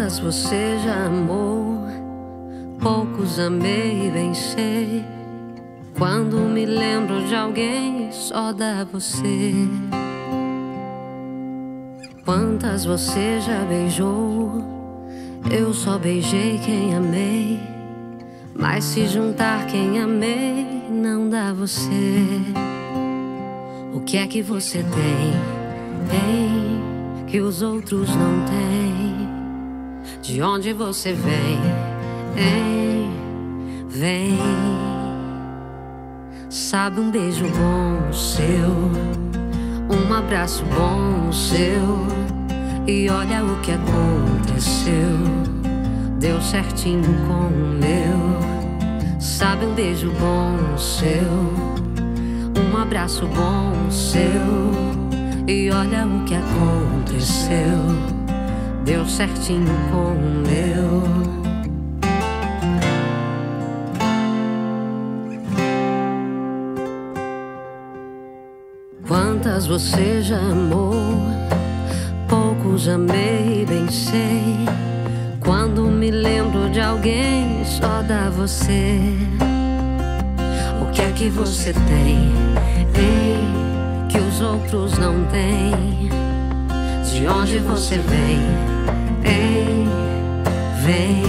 Quantas você já amou? Poucos amei, bem sei. Quando me lembro de alguém, só dá você. Quantas você já beijou? Eu só beijei quem amei. Mas se juntar quem amei, não dá você. O que é que você tem que os outros não têm? De onde você vem, vem. Sabe, um beijo bom seu, um abraço bom seu. E olha o que aconteceu, deu certinho com o meu. Sabe, um beijo bom seu, um abraço bom seu. E olha o que aconteceu, deu certinho com o meu. Quantas você já amou? Poucos amei, bem sei. Quando me lembro de alguém, só dá você. O que é que você tem que os outros não têm? De onde você vem, vem.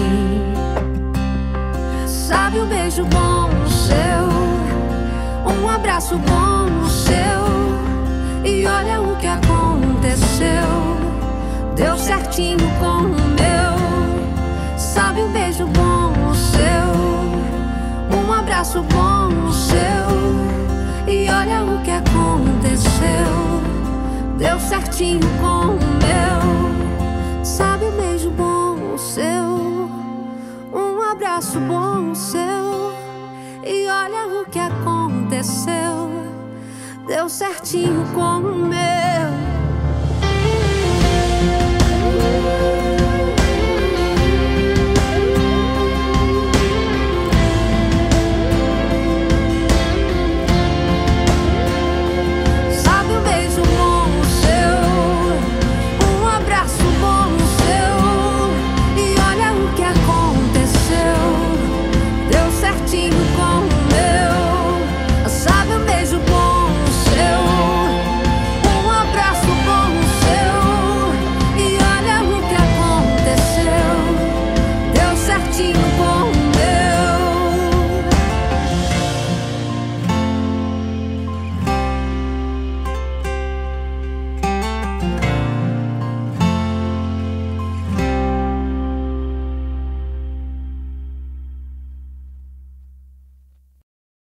Sabe, um beijo bom seu, um abraço bom seu. E olha o que aconteceu, deu certinho com o meu. Sabe, um beijo bom seu, um abraço bom seu. E olha o que aconteceu, deu certinho com o meu. Sabe, um beijo bom seu, um abraço bom seu. E olha o que aconteceu, deu certinho com o meu.